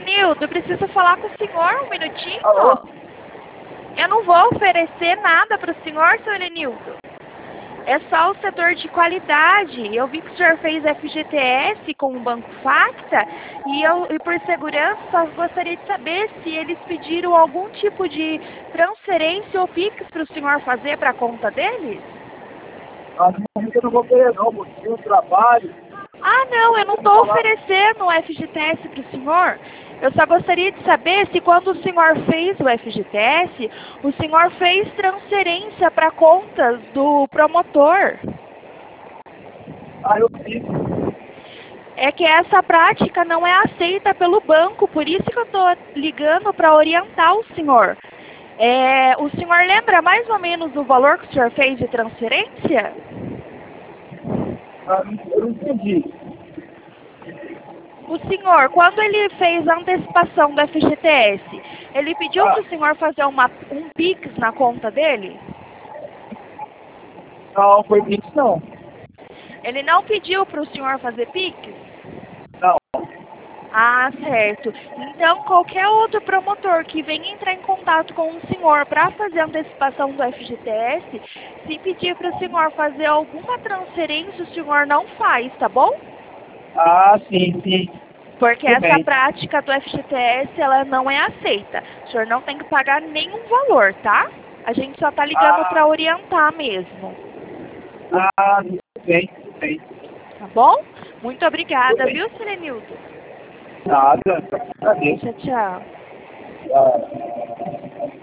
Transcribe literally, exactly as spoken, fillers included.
Helenildo, eu preciso falar com o senhor um minutinho. Alô? Eu não vou oferecer nada para o senhor, seu Helenildo. É só o setor de qualidade. Eu vi que o senhor fez F G T S com o Banco Facta e, eu, e por segurança só gostaria de saber se eles pediram algum tipo de transferência ou Pix para o senhor fazer para a conta deles. Ah, no momento eu não vou querer não, porque eu trabalho. Ah, não, eu não estou oferecendo o F G T S para o senhor. Eu só gostaria de saber se quando o senhor fez o F G T S, o senhor fez transferência para contas do promotor. Ah, eu fiz. É que essa prática não é aceita pelo banco, por isso que eu estou ligando para orientar o senhor. É, o senhor lembra mais ou menos o valor que o senhor fez de transferência? Ah, eu não entendi. O senhor, quando ele fez a antecipação do F G T S, ele pediu Ah, para o senhor fazer uma, um Pix na conta dele? não, foi isso não. Ele não pediu para o senhor fazer Pix? Não. Ah, certo. Então, qualquer outro promotor que venha entrar em contato com o senhor para fazer a antecipação do F G T S, se pedir para o senhor fazer alguma transferência, o senhor não faz, tá bom? Ah, sim, sim. Porque Tudo essa bem. prática do F G T S, ela não é aceita. O senhor não tem que pagar nenhum valor, tá? A gente só tá ligando Ah, para orientar mesmo. ah, tudo bem, tudo bem. Tá bom? Muito Tudo obrigada, bem. viu, Selenildo? Nada, agradeço. Tchau, tchau. Ah.